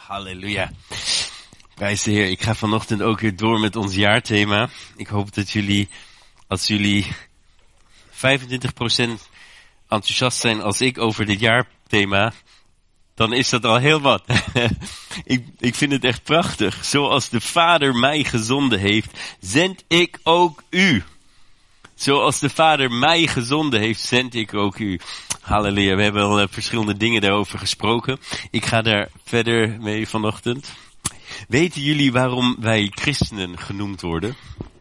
Halleluja. Prijs de Heer. Ik ga vanochtend ook weer door met ons jaarthema. Ik hoop dat jullie, als jullie 25% enthousiast zijn als ik over dit jaarthema, dan is dat al heel wat. Ik vind het echt prachtig. Zoals de Vader mij gezonden heeft, zend ik ook u. Zoals de Vader mij gezonden heeft, zend ik ook u. Halleluja, we hebben al verschillende dingen daarover gesproken. Ik ga daar verder mee vanochtend. Weten jullie waarom wij christenen genoemd worden?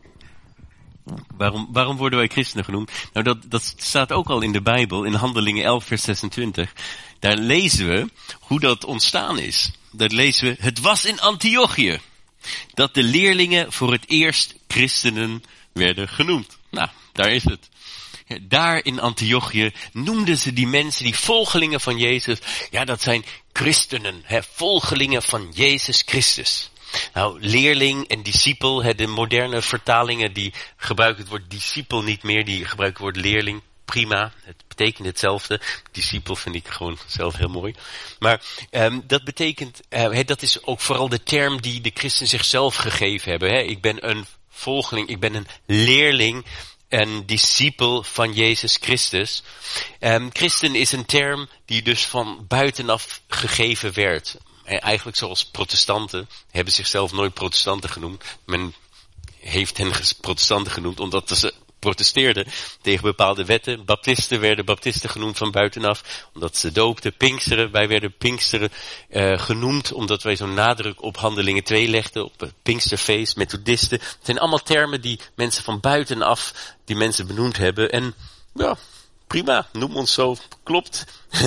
Waarom worden wij christenen genoemd? Nou, dat staat ook al in de Bijbel, in Handelingen 11 vers 26. Daar lezen we hoe dat ontstaan is. Daar lezen we, het was in Antiochië dat de leerlingen voor het eerst christenen werden genoemd. Nou, daar is het. Daar in Antiochië noemden ze die mensen, die volgelingen van Jezus. Ja, dat zijn christenen, volgelingen van Jezus Christus. Nou, leerling en discipel, de moderne vertalingen die gebruiken het woord discipel niet meer, die gebruiken het woord leerling. Prima, het betekent hetzelfde. Discipel vind ik gewoon zelf heel mooi. Maar dat betekent, dat is ook vooral de term die de christenen zichzelf gegeven hebben. Ik ben een volgeling, ik ben een leerling, een discipel van Jezus Christus. Christen is een term die dus van buitenaf gegeven werd. Eigenlijk zoals protestanten, hebben zichzelf nooit protestanten genoemd. Men heeft hen protestanten genoemd omdat ze protesteerden tegen bepaalde wetten. Baptisten werden baptisten genoemd van buitenaf, omdat ze doopten. Pinksteren, wij werden Pinksteren genoemd, omdat wij zo'n nadruk op Handelingen 2 legden, op het Pinksterfeest. Methodisten. Het zijn allemaal termen die mensen van buitenaf, die mensen benoemd hebben. En ja, prima, noem ons zo, klopt.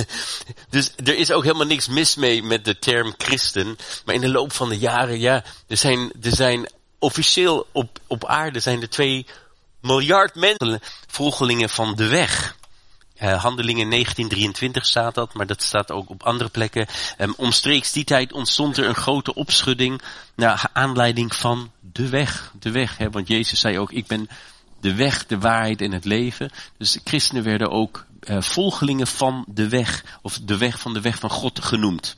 Dus er is ook helemaal niks mis mee met de term christen. Maar in de loop van de jaren, ja, er zijn officieel op aarde zijn er 2 miljard mensen, volgelingen van de weg. Handelingen 1923 staat dat, maar dat staat ook op andere plekken. Omstreeks die tijd ontstond er een grote opschudding naar aanleiding van de weg. De weg, want Jezus zei ook, ik ben de weg, de waarheid en het leven. Dus de christenen werden ook volgelingen van de weg, of de weg van God genoemd.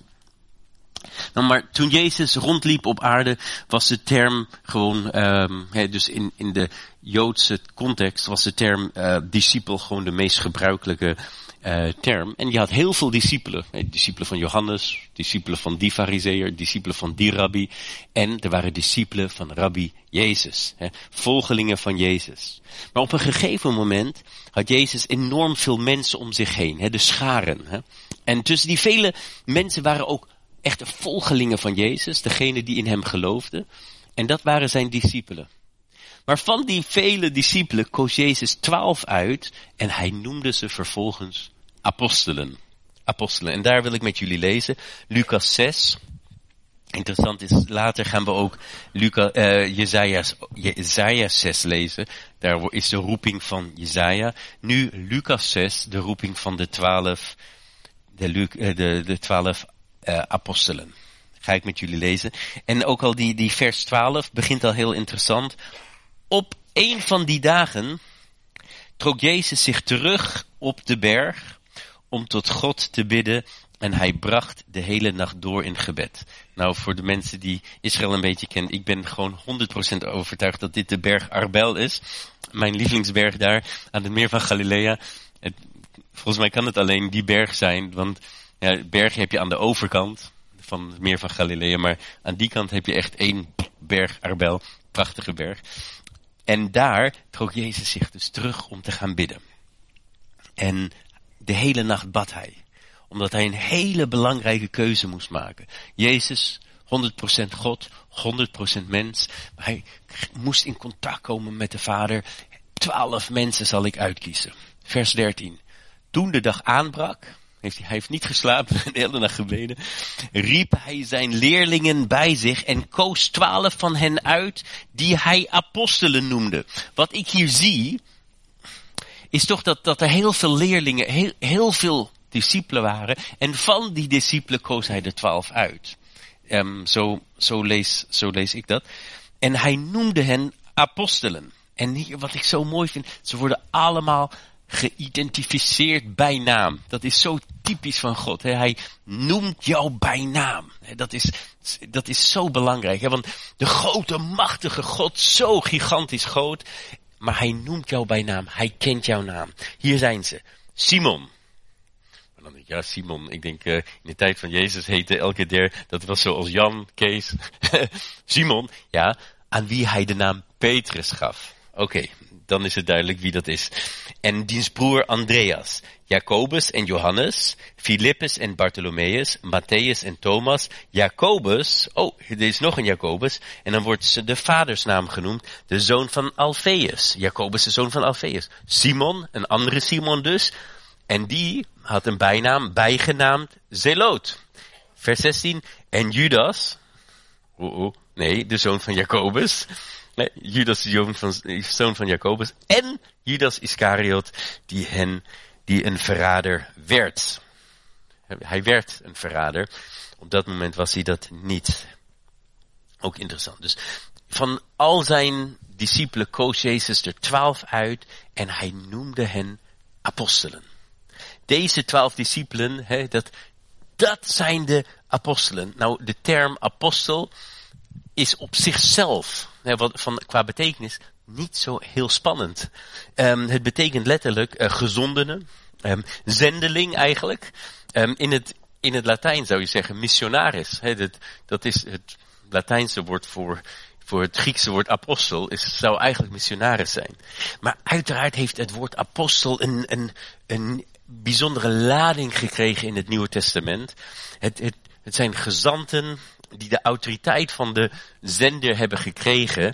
Nou, maar toen Jezus rondliep op aarde, was de term gewoon, dus in de Joodse context was de term discipel gewoon de meest gebruikelijke term. En je had heel veel discipelen. Discipelen van Johannes, discipelen van die farizeeër, discipelen van die rabbi. En er waren discipelen van rabbi Jezus. Volgelingen van Jezus. Maar op een gegeven moment had Jezus enorm veel mensen om zich heen. De scharen. En tussen die vele mensen waren ook echte volgelingen van Jezus. Degene die in hem geloofden. En dat waren zijn discipelen. Maar van die vele discipelen koos Jezus 12 uit en hij noemde ze vervolgens apostelen. Apostelen. En daar wil ik met jullie lezen. Lucas 6. Interessant is, later gaan we ook Jesaja 6 lezen. Daar is de roeping van Jesaja. Nu Lucas 6, de roeping van de 12, de 12 apostelen. Ga ik met jullie lezen. En ook al die vers 12 begint al heel interessant. Op een van die dagen trok Jezus zich terug op de berg om tot God te bidden en hij bracht de hele nacht door in gebed. Nou, voor de mensen die Israël een beetje kennen, ik ben gewoon 100% overtuigd dat dit de berg Arbel is. Mijn lievelingsberg daar aan het meer van Galilea. Volgens mij kan het alleen die berg zijn, want ja, berg heb je aan de overkant van het meer van Galilea, maar aan die kant heb je echt 1 berg Arbel, prachtige berg. En daar trok Jezus zich dus terug om te gaan bidden. En de hele nacht bad hij. Omdat hij een hele belangrijke keuze moest maken. Jezus, 100% God, 100% mens. Maar hij moest in contact komen met de Vader. 12 mensen zal ik uitkiezen. Vers 13. Toen de dag aanbrak, hij heeft niet geslapen, de hele nacht gebeden, riep hij zijn leerlingen bij zich en koos 12 van hen uit die hij apostelen noemde. Wat ik hier zie, is toch dat er heel veel leerlingen, heel veel discipelen waren. En van die discipelen koos hij de 12 uit. Zo lees ik dat. En hij noemde hen apostelen. En hier, wat ik zo mooi vind, ze worden allemaal geïdentificeerd bij naam. Dat is zo typisch van God. Hè? Hij noemt jou bij naam. Dat is zo belangrijk. Hè? Want de grote, machtige God, zo gigantisch groot. Maar hij noemt jou bij naam. Hij kent jouw naam. Hier zijn ze. Simon. En dan denk ik, ja, Simon. Ik denk, in de tijd van Jezus heette elke dat was zoals Jan, Kees. Simon, ja, aan wie hij de naam Petrus gaf. Oké, dan is het duidelijk wie dat is. En diens broer Andreas, Jacobus en Johannes, Filippus en Bartholomeus, Matthäus en Thomas, Jacobus, er is nog een Jacobus, en dan wordt de vadersnaam genoemd, de zoon van Alfeus. Jacobus, de zoon van Alfeus. Simon, een andere Simon dus, en die had een bijnaam, bijgenaamd Zeloot. Vers 16, en Judas, nee, de zoon van Jacobus. Nee, Judas, de zoon van Jacobus. En Judas Iscariot, die een verrader werd. Hij werd een verrader. Op dat moment was hij dat niet. Ook interessant. Dus van al zijn discipelen koos Jezus er 12 uit en hij noemde hen apostelen. Deze 12 discipelen, dat zijn de apostelen. Nou, de term apostel is op zichzelf, qua betekenis, niet zo heel spannend. Het betekent letterlijk gezondene, zendeling eigenlijk. In het Latijn zou je zeggen missionaris. Dat is het Latijnse woord voor het Griekse woord apostel, zou eigenlijk missionaris zijn. Maar uiteraard heeft het woord apostel een bijzondere lading gekregen in het Nieuwe Testament. Het zijn gezanten die de autoriteit van de zender hebben gekregen.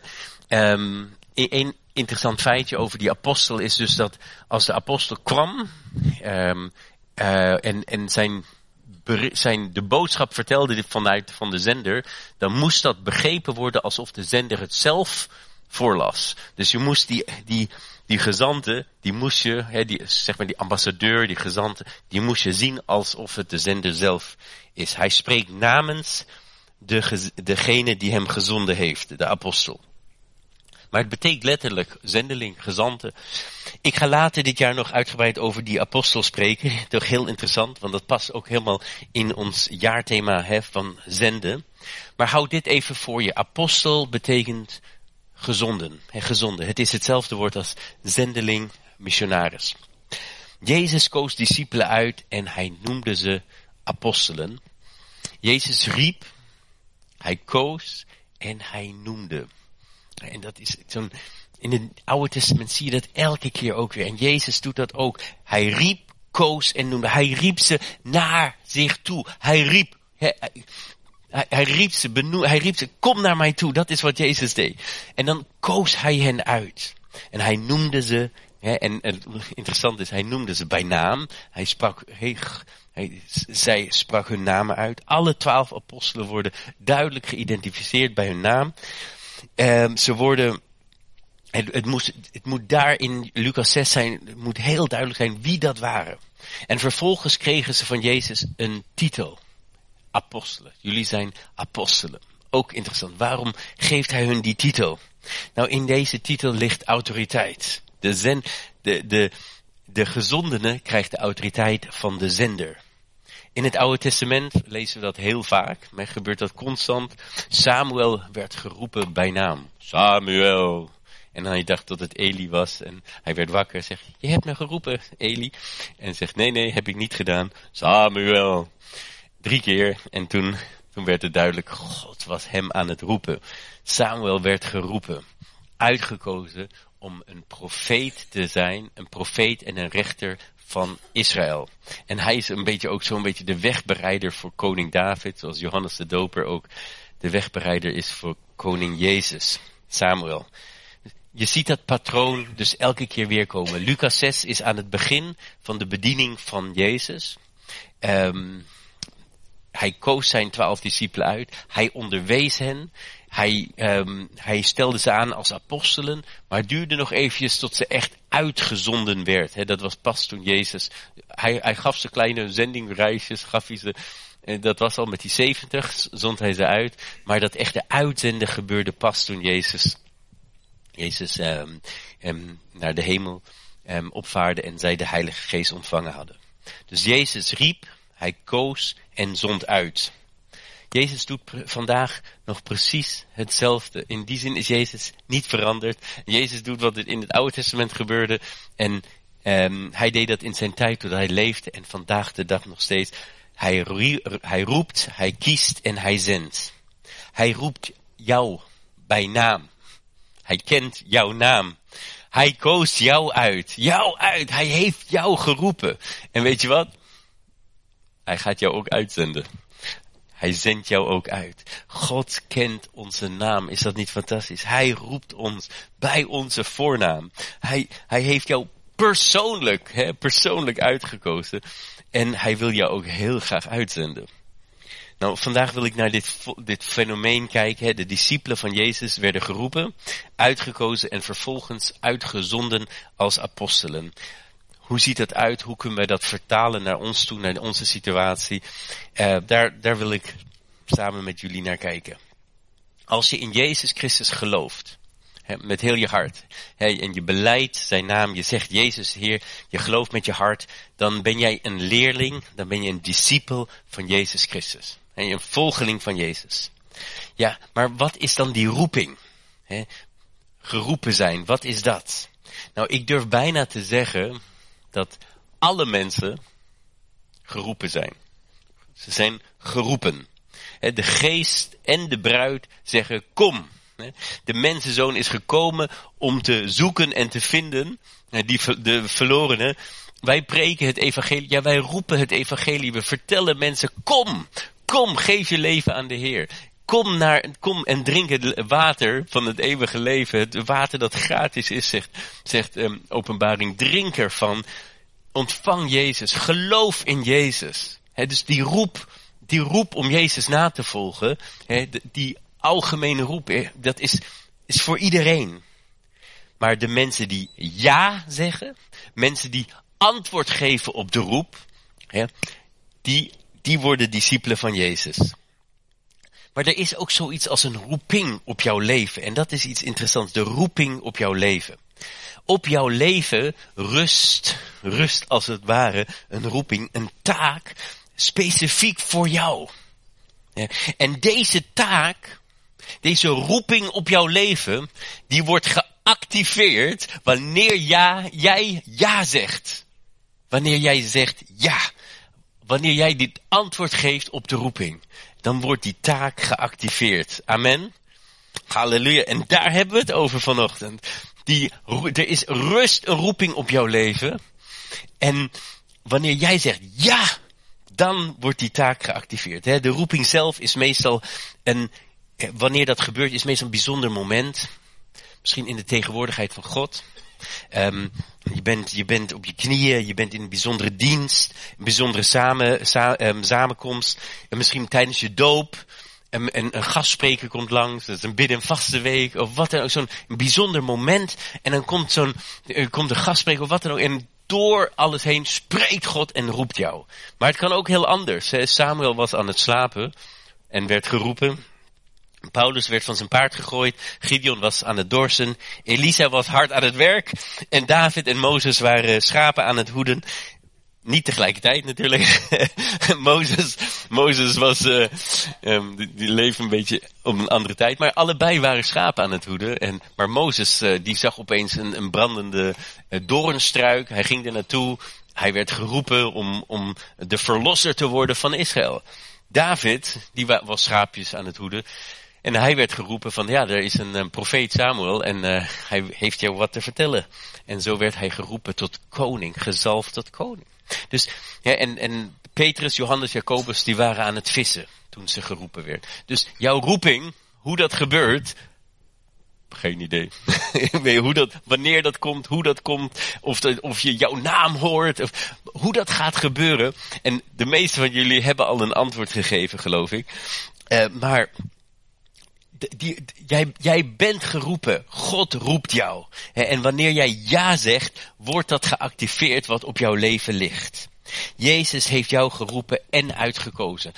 Een interessant feitje over die apostel is dus dat als de apostel kwam en de boodschap vertelde vanuit van de zender, dan moest dat begrepen worden alsof de zender het zelf voorlas. Dus je moest die gezanten, die moest je, die ambassadeur, die gezanten, die moest je zien alsof het de zender zelf is. Hij spreekt namens degene die hem gezonden heeft, de apostel. Maar het betekent letterlijk zendeling, gezanten. Ik ga later dit jaar nog uitgebreid over die apostel spreken. Toch heel interessant, want dat past ook helemaal in ons jaarthema van zenden. Maar hou dit even voor je. Apostel betekent gezonden. Gezonden. Het is hetzelfde woord als zendeling, missionaris. Jezus koos discipelen uit en hij noemde ze apostelen. Jezus riep, hij koos en hij noemde. En dat is in het Oude Testament zie je dat elke keer ook weer. En Jezus doet dat ook. Hij riep, koos en noemde. Hij riep ze naar zich toe. Hij riep ze, kom naar mij toe. Dat is wat Jezus deed. En dan koos hij hen uit. En hij noemde ze, en interessant is, hij noemde ze bij naam. Zij sprak hun namen uit. Alle 12 apostelen worden duidelijk geïdentificeerd bij hun naam. Ze worden, het moet daar in Lucas 6 zijn, het moet heel duidelijk zijn wie dat waren. En vervolgens kregen ze van Jezus een titel. Apostelen. Jullie zijn apostelen. Ook interessant. Waarom geeft hij hun die titel? Nou, in deze titel ligt autoriteit. De gezondene krijgt de autoriteit van de zender. In het Oude Testament lezen we dat heel vaak. Maar gebeurt dat constant. Samuel werd geroepen bij naam. Samuel. En hij dacht dat het Eli was. En hij werd wakker. Zegt, je hebt me geroepen, Eli. En zegt, nee, heb ik niet gedaan. Samuel. 3 keer. En toen werd het duidelijk. God was hem aan het roepen. Samuel werd geroepen. Uitgekozen om een profeet te zijn. Een profeet en een rechter van Israël. En hij is ook zo'n beetje de wegbereider voor koning David, zoals Johannes de Doper ook de wegbereider is voor koning Jezus, Samuel. Je ziet dat patroon dus elke keer weer komen. Lucas 6 is aan het begin van de bediening van Jezus. Hij koos zijn 12 discipelen uit. Hij onderwees hen. Hij stelde ze aan als apostelen, maar het duurde nog eventjes tot ze echt uitgezonden werd. Dat was pas toen Jezus, hij gaf ze kleine zendingreisjes, dat was al met die 70, zond hij ze uit. Maar dat echte uitzenden gebeurde pas toen Jezus naar de hemel opvaarde en zij de Heilige Geest ontvangen hadden. Dus Jezus riep, hij koos en zond uit. Jezus doet vandaag nog precies hetzelfde. In die zin is Jezus niet veranderd. Jezus doet wat in het Oude Testament gebeurde. En hij deed dat in zijn tijd toen hij leefde. En vandaag de dag nog steeds. Hij roept, hij kiest en hij zendt. Hij roept jou bij naam. Hij kent jouw naam. Hij koos jou uit. Jou uit. Hij heeft jou geroepen. En weet je wat? Hij gaat jou ook uitzenden. Hij zendt jou ook uit. God kent onze naam. Is dat niet fantastisch? Hij roept ons bij onze voornaam. Hij heeft jou persoonlijk uitgekozen. En hij wil jou ook heel graag uitzenden. Nou, vandaag wil ik naar dit fenomeen kijken. De discipelen van Jezus werden geroepen, uitgekozen en vervolgens uitgezonden als apostelen. Hoe ziet dat uit? Hoe kunnen wij dat vertalen naar ons toe, naar onze situatie? Daar wil ik samen met jullie naar kijken. Als je in Jezus Christus gelooft, met heel je hart, en je belijdt zijn naam, je zegt Jezus Heer, je gelooft met je hart, dan ben jij een leerling, dan ben je een discipel van Jezus Christus. Een volgeling van Jezus. Ja, maar wat is dan die roeping? Geroepen zijn, wat is dat? Nou, ik durf bijna te zeggen dat alle mensen geroepen zijn. Ze zijn geroepen. De geest en de bruid zeggen kom. De mensenzoon is gekomen om te zoeken en te vinden. De verlorenen. Wij preken het evangelie. Ja, wij roepen het evangelie. We vertellen mensen kom. Kom, geef je leven aan de Heer. Kom en drink het water van het eeuwige leven. Het water dat gratis is, zegt Openbaring. Drink ervan. Ontvang Jezus. Geloof in Jezus. Dus die roep om Jezus na te volgen. Die algemene roep. Dat is voor iedereen. Maar de mensen die ja zeggen. Mensen die antwoord geven op de roep. Die worden discipelen van Jezus. Maar er is ook zoiets als een roeping op jouw leven. En dat is iets interessants. De roeping op jouw leven. Op jouw leven rust als het ware een roeping, een taak, specifiek voor jou. Ja, en deze taak, deze roeping op jouw leven, die wordt geactiveerd wanneer jij ja zegt. Wanneer jij zegt ja. Wanneer jij dit antwoord geeft op de roeping, dan wordt die taak geactiveerd. Amen. Halleluja. En daar hebben we het over vanochtend. Er is rust, een roeping op jouw leven. En wanneer jij zegt ja, dan wordt die taak geactiveerd. De roeping zelf is meestal wanneer dat gebeurt, is meestal een bijzonder moment. Misschien in de tegenwoordigheid van God. Je bent op je knieën, je bent in een bijzondere dienst, een bijzondere samenkomst. En misschien tijdens je doop. En een gastspreker komt langs, dat is een bidden- en vastenweek, of wat dan ook, zo'n bijzonder moment. En dan komt de gastspreker of wat dan ook. En door alles heen spreekt God en roept jou. Maar het kan ook heel anders. Samuel was aan het slapen en werd geroepen. Paulus werd van zijn paard gegooid. Gideon was aan het dorsen. Elisa was hard aan het werk. En David en Mozes waren schapen aan het hoeden. Niet tegelijkertijd natuurlijk. Mozes was, die leefde een beetje op een andere tijd. Maar allebei waren schapen aan het hoeden. Maar Mozes, die zag opeens een brandende doornstruik. Hij ging er naartoe. Hij werd geroepen om de verlosser te worden van Israël. David, die was schaapjes aan het hoeden. En hij werd geroepen van, ja, er is een profeet Samuel en hij heeft jou wat te vertellen. En zo werd hij geroepen tot koning, gezalfd tot koning. Dus, ja, en Petrus, Johannes, Jacobus, die waren aan het vissen toen ze geroepen werd. Dus jouw roeping, hoe dat gebeurt, geen idee. Wanneer dat komt, hoe dat komt, of je jouw naam hoort, of hoe dat gaat gebeuren. En de meeste van jullie hebben al een antwoord gegeven, geloof ik. Maar jij bent geroepen. God roept jou. En wanneer jij ja zegt, wordt dat geactiveerd wat op jouw leven ligt. Jezus heeft jou geroepen en uitgekozen.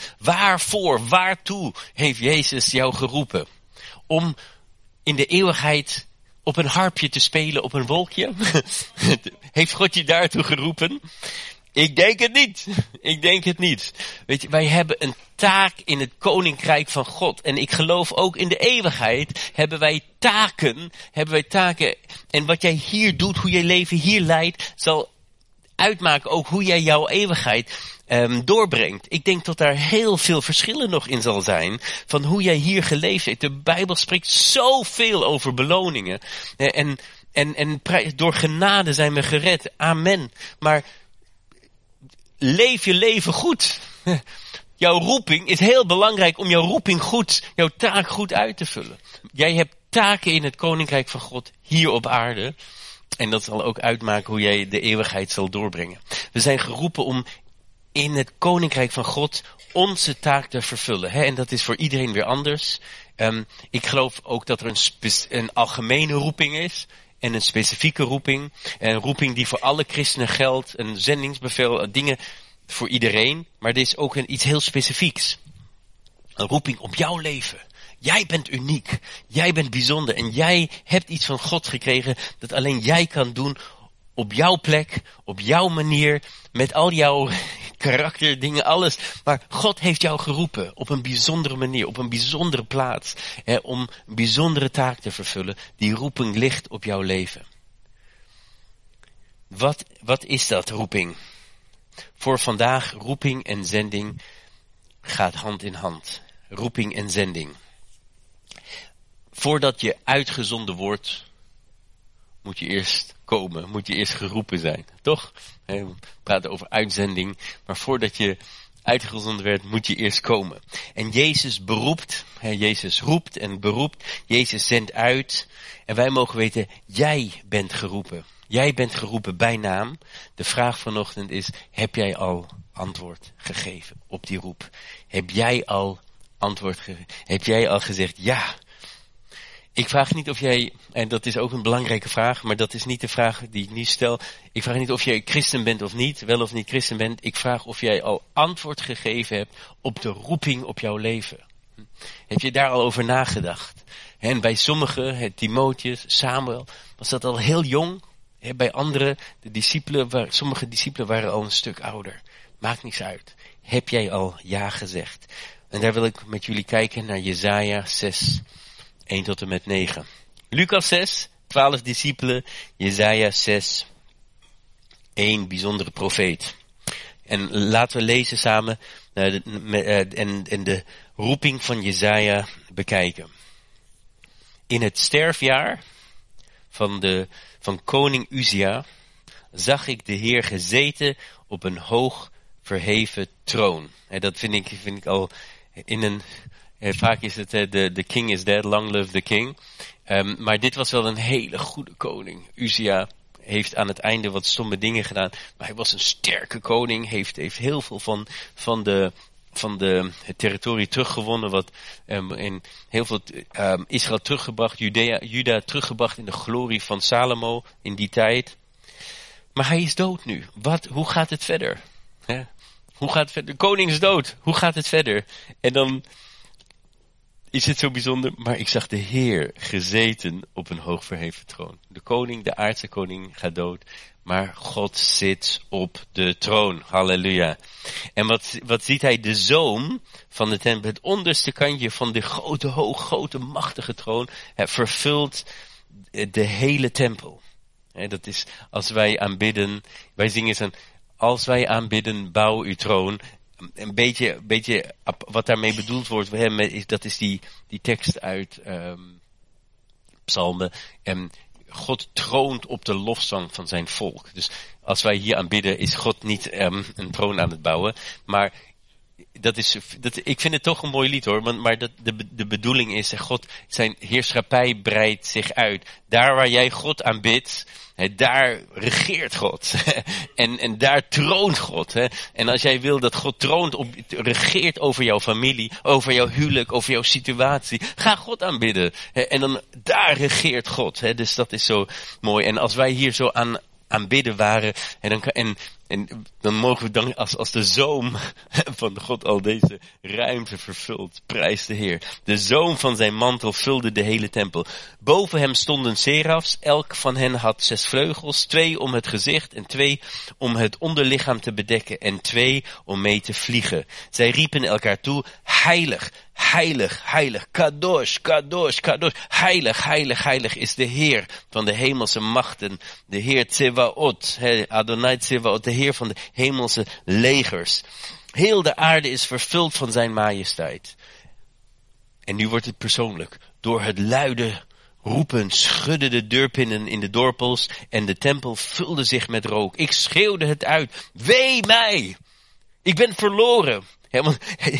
Waartoe heeft Jezus jou geroepen? Om in de eeuwigheid op een harpje te spelen op een wolkje? Heeft God je daartoe geroepen? Ik denk het niet. Ik denk het niet. Weet je, wij hebben een taak in het koninkrijk van God. En ik geloof ook in de eeuwigheid hebben wij taken. En wat jij hier doet, hoe jij leven hier leidt, zal uitmaken ook hoe jij jouw eeuwigheid doorbrengt. Ik denk dat daar heel veel verschillen nog in zal zijn van hoe jij hier geleefd hebt. De Bijbel spreekt zoveel over beloningen. En door genade zijn we gered. Amen. Maar leef je leven goed. Jouw roeping is heel belangrijk om jouw roeping goed, jouw taak goed uit te vullen. Jij hebt taken in het koninkrijk van God hier op aarde. En dat zal ook uitmaken hoe jij de eeuwigheid zal doorbrengen. We zijn geroepen om in het koninkrijk van God onze taak te vervullen. En dat is voor iedereen weer anders. Ik geloof ook dat er een algemene roeping is. En een specifieke roeping. Een roeping die voor alle christenen geldt. Een zendingsbevel. Dingen voor iedereen. Maar er is ook iets heel specifieks. Een roeping op jouw leven. Jij bent uniek. Jij bent bijzonder. En jij hebt iets van God gekregen dat alleen jij kan doen op jouw plek, op jouw manier, met al jouw karakterdingen, alles. Maar God heeft jou geroepen op een bijzondere manier, op een bijzondere plaats, om een bijzondere taak te vervullen. Die roeping ligt op jouw leven. Wat is dat, roeping? Voor vandaag, roeping en zending gaat hand in hand. Roeping en zending. Voordat je uitgezonden wordt, moet je eerst komen, moet je eerst geroepen zijn. Toch? We praten over uitzending, maar voordat je uitgezonden werd, moet je eerst komen. En Jezus beroept, Jezus roept en beroept, Jezus zendt uit. En wij mogen weten, jij bent geroepen. Jij bent geroepen bij naam. De vraag vanochtend is, heb jij al antwoord gegeven op die roep? Heb jij al antwoord gegeven? Heb jij al gezegd, ja? Ik vraag niet of jij, en dat is ook een belangrijke vraag, maar dat is niet de vraag die ik nu stel. Ik vraag niet of jij christen bent of niet, wel of niet christen bent. Ik vraag of jij al antwoord gegeven hebt op de roeping op jouw leven. Heb je daar al over nagedacht? En bij sommigen, Timotheus, Samuel, was dat al heel jong. Bij anderen, sommige discipelen waren al een stuk ouder. Maakt niks uit. Heb jij al ja gezegd? En daar wil ik met jullie kijken naar Jesaja 6. 1 tot en met 9. Lucas 6, 12 discipelen. Jesaja 6, 1 bijzondere profeet. En laten we lezen samen en de roeping van Jesaja bekijken. In het sterfjaar van koning Uzia zag ik de Heer gezeten op een hoog verheven troon. En dat vind ik al in een... Vaak is het, the king is dead, long live the king. Maar dit was wel een hele goede koning. Uzia heeft aan het einde wat stomme dingen gedaan. Maar hij was een sterke koning. Heeft heel veel van het territorie teruggewonnen. Wat in heel veel Israël teruggebracht. Juda teruggebracht in de glorie van Salomo in die tijd. Maar hij is dood nu. Hoe gaat het verder? Hoe gaat het verder? De koning is dood. Hoe gaat het verder? En dan... is het zo bijzonder, maar ik zag de Heer gezeten op een hoogverheven troon. De koning, de aardse koning, gaat dood, maar God zit op de troon. Halleluja. En wat ziet hij? De zoom van de tempel, het onderste kantje van de grote, machtige troon, vervult de hele tempel. Dat is, als wij aanbidden, wij zingen zo, als wij aanbidden, bouw uw troon. Een beetje wat daarmee bedoeld wordt, dat is die tekst uit Psalmen. God troont op de lofzang van zijn volk. Dus als wij hier aanbidden, is God niet een troon aan het bouwen. Maar ik vind het toch een mooi lied hoor. Maar de bedoeling is, God, zijn heerschappij breidt zich uit. Daar waar jij God aanbidt, daar regeert God. en daar troont God. En als jij wil dat God regeert over jouw familie, over jouw huwelijk, over jouw situatie, ga God aanbidden. En dan daar regeert God. Dus dat is zo mooi. En als wij hier zo aanbidden waren, En dan mogen we dan als de zoom van God al deze ruimte vervult. Prijs de Heer. De zoom van zijn mantel vulde de hele tempel. Boven hem stonden serafs. Elk van hen had 6 vleugels. 2 om het gezicht en 2 om het onderlichaam te bedekken. En 2 om mee te vliegen. Zij riepen elkaar toe. Heilig, heilig, heilig. Kadosh, kadosh, kadosh. Heilig, heilig, heilig is de Heer van de hemelse machten. De Heer Tsevaot. Adonai Tsevaot. De Heer van de hemelse legers. Heel de aarde is vervuld van zijn majesteit. En nu wordt het persoonlijk. Door het luide roepen schudden de deurpinnen in de dorpels en de tempel vulde zich met rook. Ik schreeuwde het uit. Wee mij! Ik ben verloren. Want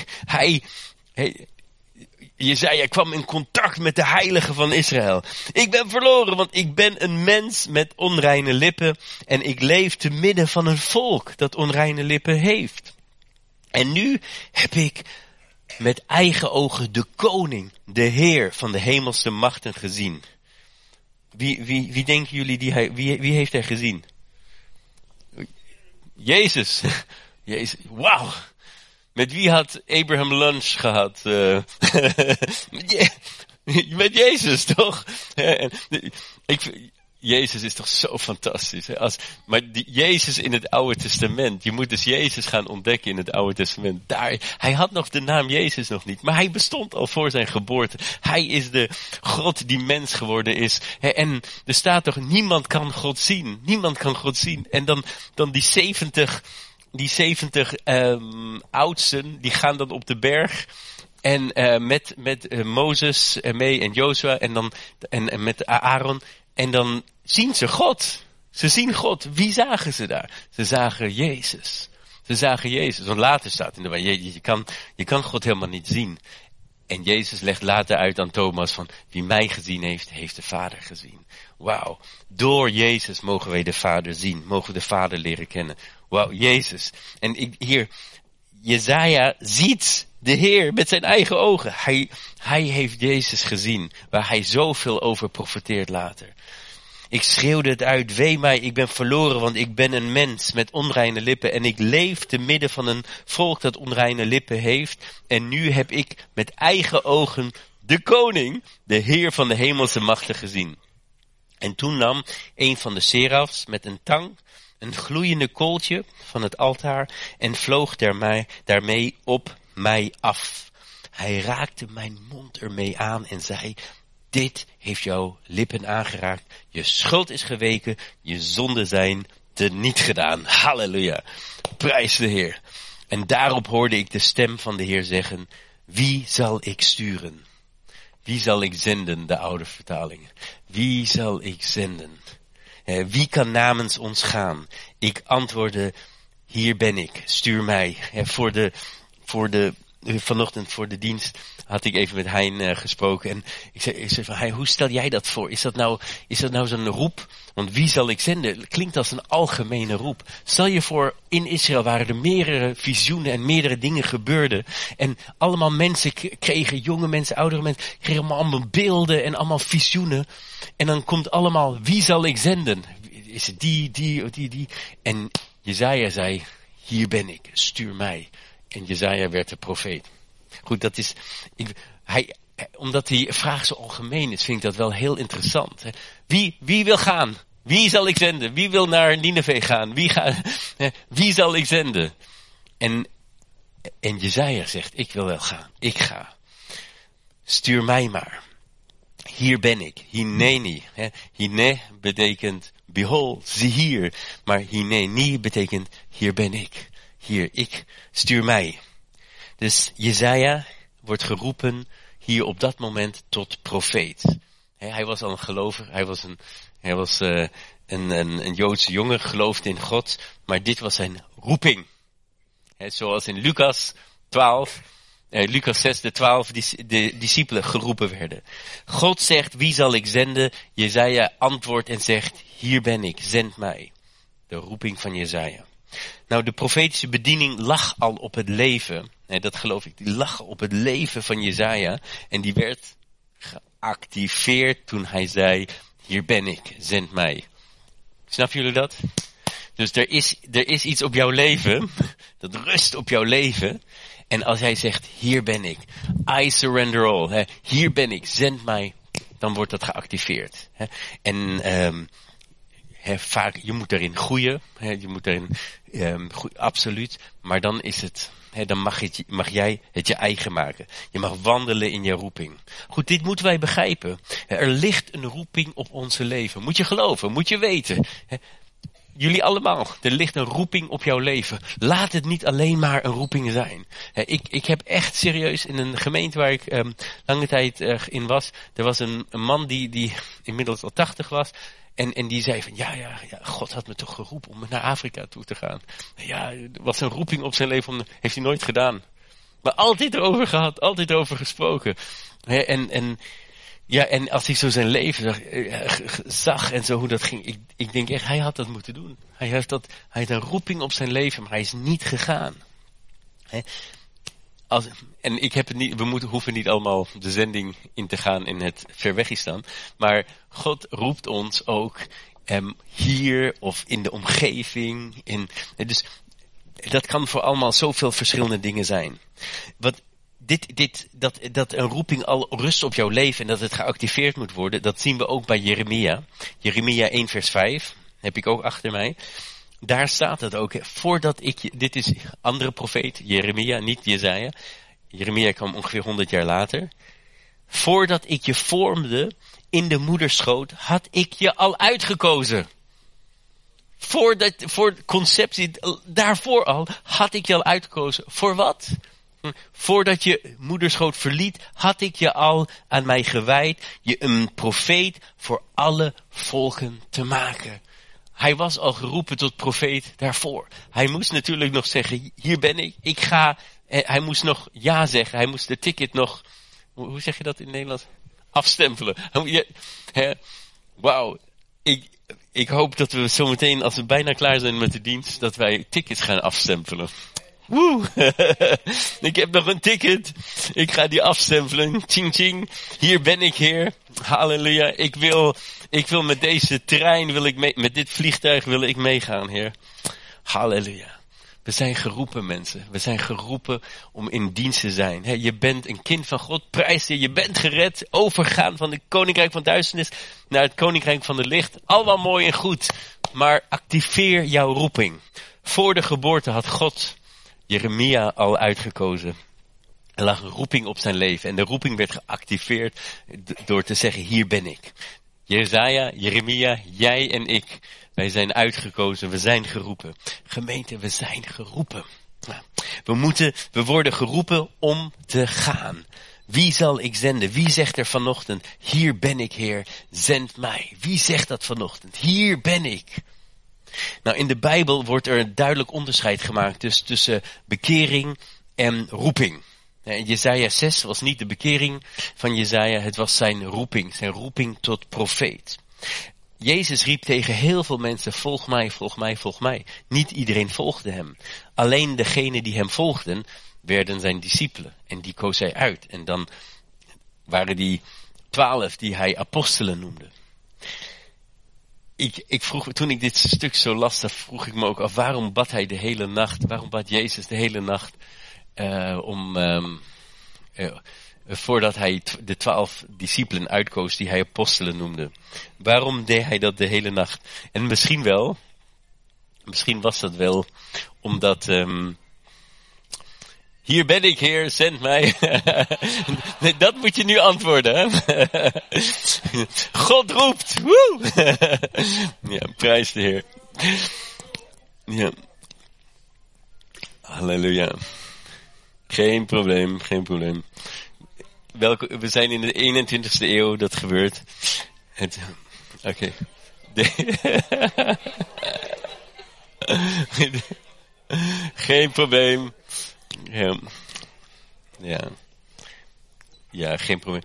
Jesaja kwam in contact met de heilige van Israël. Ik ben verloren, want ik ben een mens met onreine lippen. En ik leef te midden van een volk dat onreine lippen heeft. En nu heb ik met eigen ogen de koning, de Heer van de hemelse machten gezien. Wie denken jullie, wie heeft hij gezien? Jezus. Jezus. Wauw. Met wie had Abraham lunch gehad? Met Jezus, toch? Jezus is toch zo fantastisch. Hè? Maar Jezus in het Oude Testament. Je moet dus Jezus gaan ontdekken in het Oude Testament. Hij had nog de naam Jezus nog niet. Maar hij bestond al voor zijn geboorte. Hij is de God die mens geworden is. En er staat toch, niemand kan God zien. Niemand kan God zien. En dan die 70 oudsten, die gaan dan op de berg. En met Mozes mee en Jozua en met Aaron. En dan zien ze God. Ze zien God. Wie zagen ze daar? Ze zagen Jezus. Ze zagen Jezus. Want later staat in de Bijbel, je kan God helemaal niet zien. En Jezus legt later uit aan Thomas van, wie mij gezien heeft, heeft de Vader gezien. Wauw. Door Jezus mogen wij de Vader zien. Mogen we de Vader leren kennen. Wauw, Jezus. En hier, Jesaja ziet de Heer met zijn eigen ogen. Hij heeft Jezus gezien, waar hij zoveel over profeteert later. Ik schreeuwde het uit, wee mij, ik ben verloren, want ik ben een mens met onreine lippen. En ik leef te midden van een volk dat onreine lippen heeft. En nu heb ik met eigen ogen de koning, de Heer van de hemelse machten gezien. En toen nam een van de serafs met een tang een gloeiende kooltje van het altaar en vloog daarmee op mij af. Hij raakte mijn mond ermee aan en zei, dit heeft jouw lippen aangeraakt. Je schuld is geweken, je zonden zijn teniet gedaan. Halleluja. Prijs de Heer. En daarop hoorde ik de stem van de Heer zeggen, wie zal ik sturen? Wie zal ik zenden, de oude vertalingen? Wie zal ik zenden? Wie kan namens ons gaan? Ik antwoordde, hier ben ik, stuur mij. Vanochtend voor de dienst had ik even met Hein gesproken. En ik zei van, Hein, hoe stel jij dat voor? Is dat nou zo'n roep? Want wie zal ik zenden? Klinkt als een algemene roep. Stel je voor, in Israël waren er meerdere visioenen en meerdere dingen gebeurden. En allemaal mensen kregen, jonge mensen, oudere mensen, kregen allemaal beelden en allemaal visioenen. En dan komt allemaal, wie zal ik zenden? Is het die? En Jesaja zei, hier ben ik, stuur mij. En Jesaja werd de profeet. Goed, dat is, omdat die vraag zo algemeen is, vind ik dat wel heel interessant. Hè? Wie wil gaan? Wie zal ik zenden? Wie wil naar Nineve gaan? Wie zal ik zenden? En Jesaja zegt, ik wil wel gaan. Ik ga. Stuur mij maar. Hier ben ik. Hineni. Hine betekent behold, zie hier. Maar hineni betekent hier ben ik. Hier, ik, stuur mij. Dus Jesaja wordt geroepen hier op dat moment tot profeet. Hij was al een gelover, hij was een Joodse jongen, geloofde in God, maar dit was zijn roeping. Zoals in Lucas 6, de 12 de discipelen geroepen werden. God zegt, wie zal ik zenden? Jesaja antwoordt en zegt, hier ben ik, zend mij. De roeping van Jesaja. Nou, de profetische bediening lag al op het leven. Dat geloof ik. Die lag op het leven van Jesaja. En die werd geactiveerd toen hij zei, hier ben ik, zend mij. Snappen jullie dat? Dus er is iets op jouw leven, dat rust op jouw leven. En als hij zegt, hier ben ik, I surrender all, hè, hier ben ik, zend mij, dan wordt dat geactiveerd. Hè. En vaak, je moet daarin groeien, hè, je moet daarin groeien, absoluut, maar dan is het, hè, dan mag jij het je eigen maken. Je mag wandelen in je roeping. Goed, dit moeten wij begrijpen. Er ligt een roeping op onze leven. Moet je geloven, moet je weten. Hè. Jullie allemaal, er ligt een roeping op jouw leven. Laat het niet alleen maar een roeping zijn. Ik heb echt serieus in een gemeente waar ik lange tijd in was. Er was een man die inmiddels al 80 was. En die zei van, ja, God had me toch geroepen om naar Afrika toe te gaan. Ja, er was een roeping op zijn leven, heeft hij nooit gedaan. Maar altijd erover gehad, altijd erover gesproken. En als ik zo zijn leven zag en zo hoe dat ging, ik denk echt, hij had dat moeten doen. Hij had een roeping op zijn leven, maar hij is niet gegaan. En ik heb het niet, hoeven niet allemaal de zending in te gaan in het Verwegistan, maar God roept ons ook hier of in de omgeving. Dus dat kan voor allemaal zoveel verschillende dingen zijn. Dat een roeping al rust op jouw leven en dat het geactiveerd moet worden, dat zien we ook bij Jeremia. Jeremia 1 vers 5, heb ik ook achter mij. Daar staat het ook, dit is andere profeet, Jeremia, niet Jesaja. Jeremia kwam ongeveer 100 jaar later. Voordat ik je vormde in de moederschoot, had ik je al uitgekozen. Voor conceptie, daarvoor al, had ik je al uitgekozen. Voor wat? Voordat je moederschoot verliet, had ik je al aan mij gewijd, je een profeet voor alle volken te maken. Hij was al geroepen tot profeet daarvoor. Hij moest natuurlijk nog zeggen, hier ben ik ga. Hij moest nog ja zeggen, hij moest de ticket nog, hoe zeg je dat in het Nederlands? Afstempelen. Wauw. Ik hoop dat we zometeen, als we bijna klaar zijn met de dienst, dat wij tickets gaan afstempelen. Woe! Ik heb nog een ticket. Ik ga die afstempelen. Ching ching. Hier ben ik, Heer. Halleluja. Ik wil met deze trein, met dit vliegtuig wil ik meegaan, Heer. Halleluja. We zijn geroepen, mensen. We zijn geroepen om in dienst te zijn. Je bent een kind van God. Prijs je. Je bent gered. Overgaan van het koninkrijk van duisternis naar het koninkrijk van het licht. Allemaal mooi en goed. Maar activeer jouw roeping. Voor de geboorte had God Jeremia al uitgekozen. Er lag een roeping op zijn leven. En de roeping werd geactiveerd door te zeggen, hier ben ik. Jesaja, Jeremia, jij en ik. Wij zijn uitgekozen, we zijn geroepen. Gemeente, we zijn geroepen. We worden geroepen om te gaan. Wie zal ik zenden? Wie zegt er vanochtend, hier ben ik, Heer, zend mij. Wie zegt dat vanochtend? Hier ben ik. Nou, in de Bijbel wordt er een duidelijk onderscheid gemaakt tussen bekering en roeping. Jesaja 6 was niet de bekering van Jesaja, het was zijn roeping tot profeet. Jezus riep tegen heel veel mensen, volg mij, volg mij, volg mij. Niet iedereen volgde hem. Alleen degenen die hem volgden, werden zijn discipelen. En die koos hij uit. En dan waren die 12 die hij apostelen noemde. Ik vroeg, toen ik dit stuk zo las, vroeg ik me ook af, waarom bad hij de hele nacht? Waarom bad Jezus de hele nacht voordat hij de 12 discipelen uitkoos die hij apostelen noemde? Waarom deed hij dat de hele nacht? En misschien was dat wel omdat, hier ben ik, Heer, zend mij. Nee, dat moet je nu antwoorden, hè? God roept. Woe! Ja, prijs de Heer. Ja. Halleluja. Geen probleem. We zijn in de 21ste eeuw, dat gebeurt. Oké. Geen probleem. Ja, geen probleem.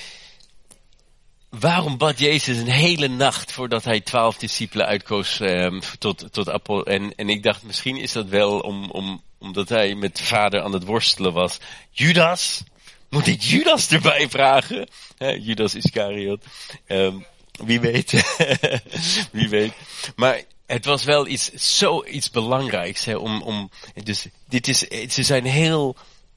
Waarom bad Jezus een hele nacht voordat hij 12 discipelen uitkoos tot apostel? En ik dacht, misschien is dat wel omdat hij met vader aan het worstelen was. Judas? Moet ik Judas erbij vragen? Judas Iscariot. Wie weet. Wie weet. Maar het was wel iets belangrijks, hè, dus ze zijn heel,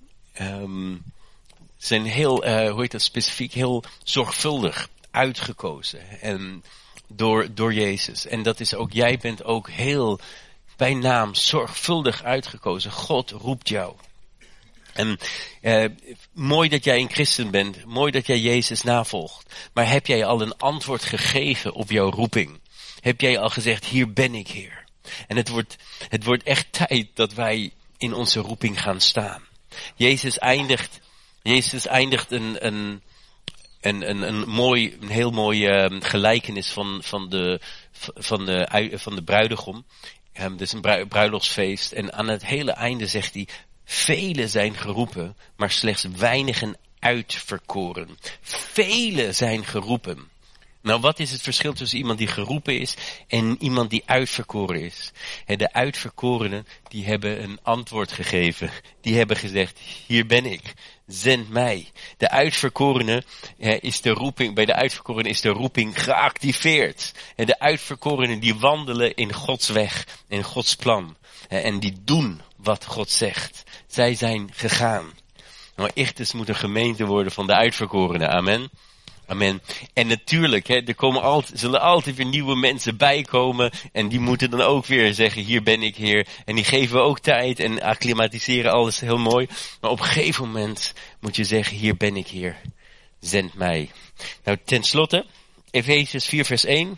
specifiek, heel zorgvuldig uitgekozen. En door Jezus. En dat is ook, jij bent ook heel bij naam zorgvuldig uitgekozen. God roept jou. En mooi dat jij een christen bent. Mooi dat jij Jezus navolgt. Maar heb jij al een antwoord gegeven op jouw roeping? Heb jij al gezegd, hier ben ik, Heer? En het wordt echt tijd dat wij in onze roeping gaan staan. Jezus eindigt een heel mooi gelijkenis van de bruidegom. Dus een bruiloftsfeest. En aan het hele einde zegt hij, velen zijn geroepen, maar slechts weinigen uitverkoren. Velen zijn geroepen. Nou, wat is het verschil tussen iemand die geroepen is en iemand die uitverkoren is? De uitverkorenen, die hebben een antwoord gegeven. Die hebben gezegd, hier ben ik, zend mij. De uitverkorenen is de roeping, bij de uitverkorenen is de roeping geactiveerd. En de uitverkorenen die wandelen in Gods weg, in Gods plan. En die doen wat God zegt. Zij zijn gegaan. Nou, Ichthus moet een gemeente worden van de uitverkorenen. Amen. Amen. En natuurlijk, zullen altijd weer nieuwe mensen bijkomen. En die moeten dan ook weer zeggen, hier ben ik, Heer. En die geven we ook tijd en acclimatiseren alles heel mooi. Maar op een gegeven moment moet je zeggen, hier ben ik, Heer. Zend mij. Nou, ten slotte, Efesiërs 4 vers 1.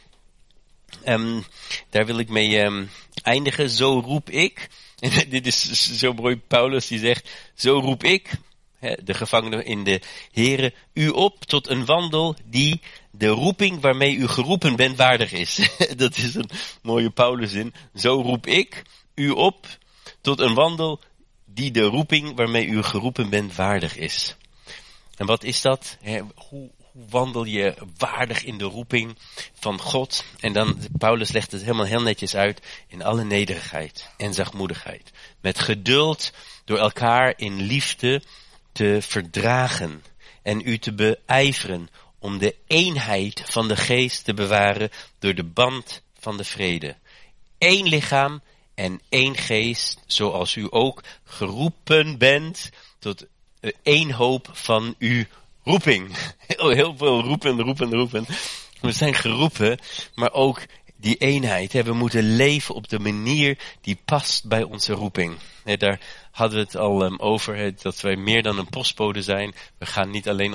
Daar wil ik mee eindigen. Zo roep ik. En dit is zo mooi, Paulus die zegt, zo roep ik, de gevangenen in de Here, u op tot een wandel die de roeping waarmee u geroepen bent waardig is. Dat is een mooie Pauluszin. Zo roep ik u op tot een wandel die de roeping waarmee u geroepen bent waardig is. En wat is dat? Hoe wandel je waardig in de roeping van God? En dan, Paulus legt het helemaal heel netjes uit, in alle nederigheid en zachtmoedigheid. Met geduld door elkaar in liefde te verdragen en u te beijveren om de eenheid van de geest te bewaren door de band van de vrede. Eén lichaam en één geest, zoals u ook geroepen bent tot één hoop van uw roeping. Heel veel roepen. We zijn geroepen, maar ook die eenheid. We moeten leven op de manier die past bij onze roeping. Daar hadden we het al over, dat wij meer dan een postbode zijn. We gaan niet alleen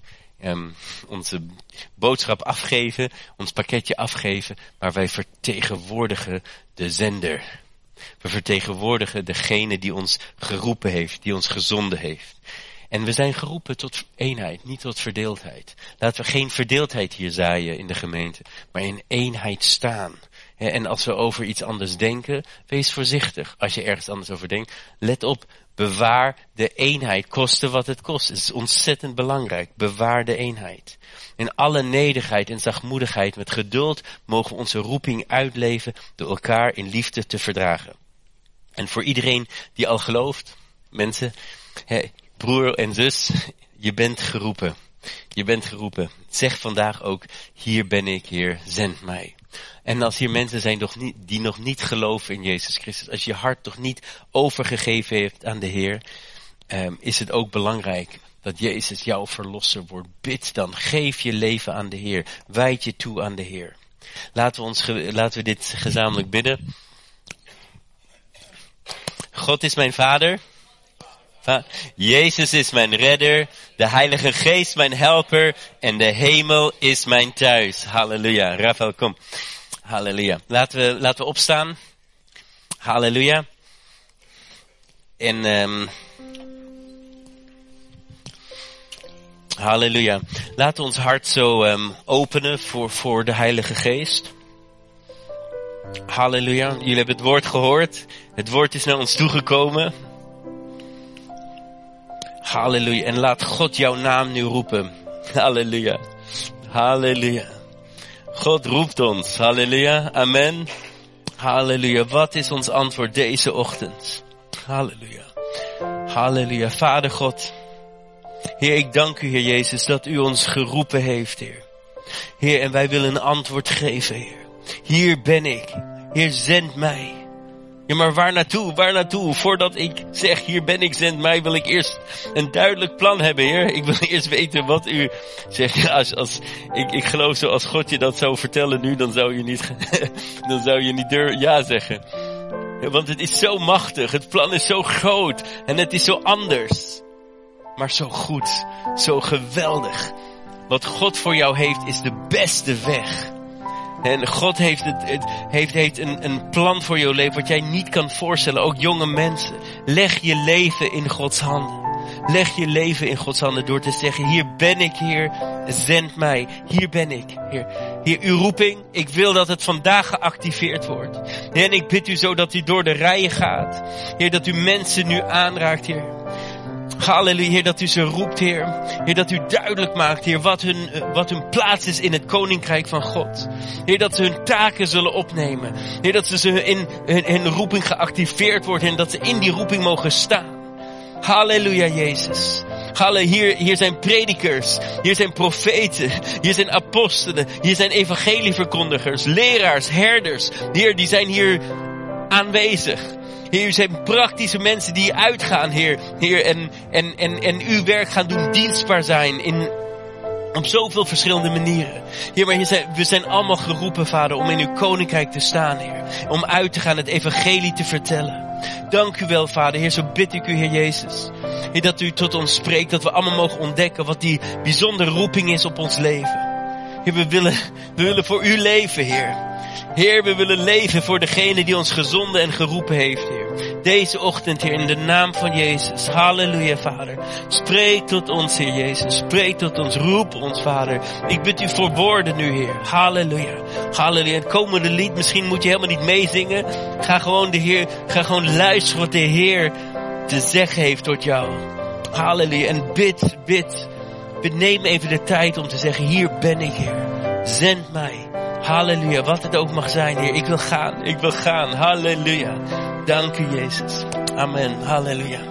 onze boodschap afgeven, ons pakketje afgeven, maar wij vertegenwoordigen de zender. We vertegenwoordigen degene die ons geroepen heeft, die ons gezonden heeft. En we zijn geroepen tot eenheid, niet tot verdeeldheid. Laten we geen verdeeldheid hier zaaien in de gemeente, maar in eenheid staan. En als we over iets anders denken, wees voorzichtig. Als je ergens anders over denkt, let op, bewaar de eenheid, koste wat het kost. Het is ontzettend belangrijk, bewaar de eenheid. In alle nederigheid en zachtmoedigheid, met geduld, mogen we onze roeping uitleven door elkaar in liefde te verdragen. En voor iedereen die al gelooft, mensen, broer en zus, je bent geroepen. Je bent geroepen. Zeg vandaag ook, hier ben ik, Heer, zend mij. En als hier mensen zijn die nog niet geloven in Jezus Christus, als je hart toch niet overgegeven heeft aan de Heer, is het ook belangrijk dat Jezus jouw verlosser wordt. Bid dan, geef je leven aan de Heer. Wijd je toe aan de Heer. Laten we dit gezamenlijk bidden. God is mijn Vader. Jezus is mijn redder, de Heilige Geest mijn helper en de hemel is mijn thuis. Halleluja. Rafael, kom. Halleluja. Laten we opstaan. Halleluja. En halleluja. Laten we ons hart zo openen voor de Heilige Geest. Halleluja. Jullie hebben het woord gehoord. Het woord is naar ons toegekomen. Halleluja. En laat God jouw naam nu roepen. Halleluja. Halleluja. God roept ons. Halleluja. Amen. Halleluja. Wat is ons antwoord deze ochtend? Halleluja. Halleluja. Vader God. Heer, ik dank u, Heer Jezus, dat u ons geroepen heeft, Heer. Heer, en wij willen een antwoord geven, Heer. Hier ben ik. Heer, zend mij. Ja, maar waar naartoe? Waar naartoe? Voordat ik zeg, hier ben ik, zend mij, wil ik eerst een duidelijk plan hebben, Heer. Ik wil eerst weten wat u zegt. Ik geloof zo, als God je dat zou vertellen nu, dan zou je niet ja zeggen. Ja, want het is zo machtig, het plan is zo groot en het is zo anders. Maar zo goed, zo geweldig. Wat God voor jou heeft, is de beste weg. En God heeft een plan voor jouw leven wat jij niet kan voorstellen. Ook jonge mensen. Leg je leven in Gods handen. Leg je leven in Gods handen door te zeggen, hier ben ik, Heer, zend mij. Hier ben ik, Heer. Heer, uw roeping, ik wil dat het vandaag geactiveerd wordt. Heer, en ik bid u zo dat u door de rijen gaat. Heer, dat u mensen nu aanraakt, Heer. Halleluja, Heer, dat u ze roept, Heer. Heer, dat u duidelijk maakt, Heer, wat hun plaats is in het koninkrijk van God. Heer, dat ze hun taken zullen opnemen. Heer, dat ze in hun roeping geactiveerd worden en dat ze in die roeping mogen staan. Halleluja, Jezus. Halleluja, hier zijn predikers, hier zijn profeten, hier zijn apostelen, hier zijn evangelieverkondigers, leraars, herders. Heer, die zijn hier aanwezig. Heer, u zijn praktische mensen die uitgaan, Heer. Heer, en uw werk gaan doen, dienstbaar zijn op zoveel verschillende manieren. Heer, maar we zijn allemaal geroepen, Vader, om in uw koninkrijk te staan, Heer. Om uit te gaan, het evangelie te vertellen. Dank u wel, Vader. Heer, zo bid ik u, Heer Jezus. Heer, dat u tot ons spreekt, dat we allemaal mogen ontdekken wat die bijzondere roeping is op ons leven. Heer, we willen voor u leven, Heer. Heer, we willen leven voor degene die ons gezonden en geroepen heeft, Heer. Deze ochtend, Heer, in de naam van Jezus. Halleluja, Vader. Spreek tot ons, Heer Jezus. Spreek tot ons. Roep ons, Vader. Ik bid u voor woorden nu, Heer. Halleluja. Halleluja. Het komende lied, misschien moet je helemaal niet meezingen. Ga gewoon luisteren wat de Heer te zeggen heeft tot jou. Halleluja. En bid. Neem even de tijd om te zeggen, hier ben ik, Heer. Zend mij. Halleluja, wat het ook mag zijn, Heer. Ik wil gaan. Halleluja. Dank u, Jezus. Amen. Halleluja.